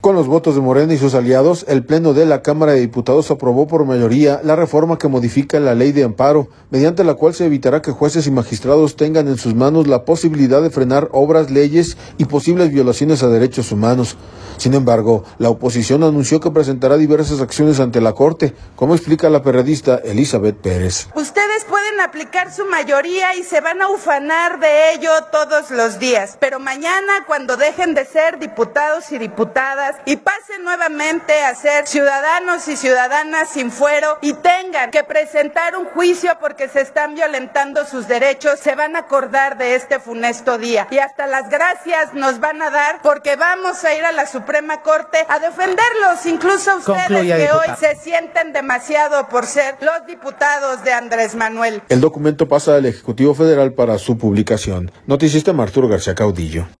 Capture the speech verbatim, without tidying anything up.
Con los votos de Morena y sus aliados, el Pleno de la Cámara de Diputados aprobó por mayoría la reforma que modifica la ley de amparo, mediante la cual se evitará que jueces y magistrados tengan en sus manos la posibilidad de frenar obras, leyes y posibles violaciones a derechos humanos. Sin embargo, la oposición anunció que presentará diversas acciones ante la Corte, como explica la periodista Elizabeth Pérez. Ustedes pueden aplicar su mayoría y se van a ufanar de ello todos los días, pero mañana, cuando dejen de ser diputados y diputadas y pasen nuevamente a ser ciudadanos y ciudadanas sin fuero y tengan que presentar un juicio porque se están violentando sus derechos, se van a acordar de este funesto día y hasta las gracias nos van a dar porque vamos a ir a la Suprema Corte a defenderlos, incluso ustedes Concluya, que diputada. hoy se sienten demasiado por ser los diputados de Andrés Manuel. El documento pasa al Ejecutivo Federal para su publicación. Noticista Arturo García Caudillo.